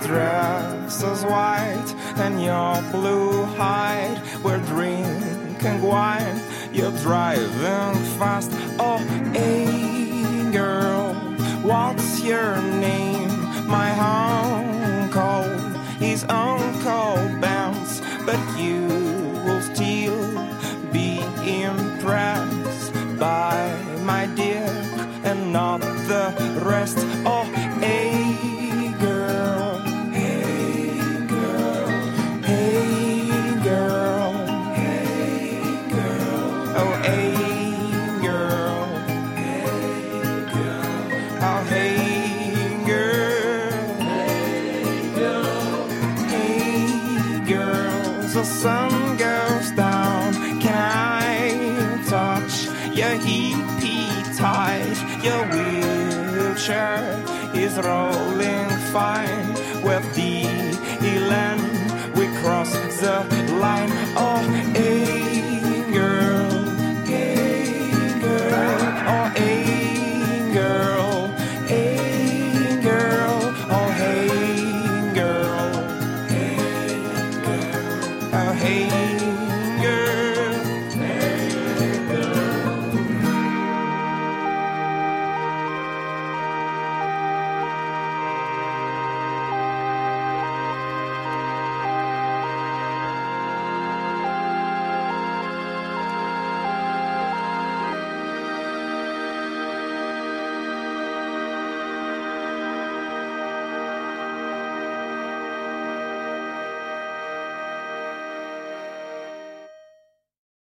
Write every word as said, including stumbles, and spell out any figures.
dress is white and your blue hide. We're drinking wine, you're driving fast. Oh, hey girl, what's your name? My uncle, his uncle Bounce, but you will still be impressed by my dick and not the rest. Oh, hey girl, hey girl, hey girl, hey girl, oh hey girl, hey girl, oh hey girl, hey girl, hey girl. The sun goes down, can I touch your hippie tight? Your wheelchair is rolling fine.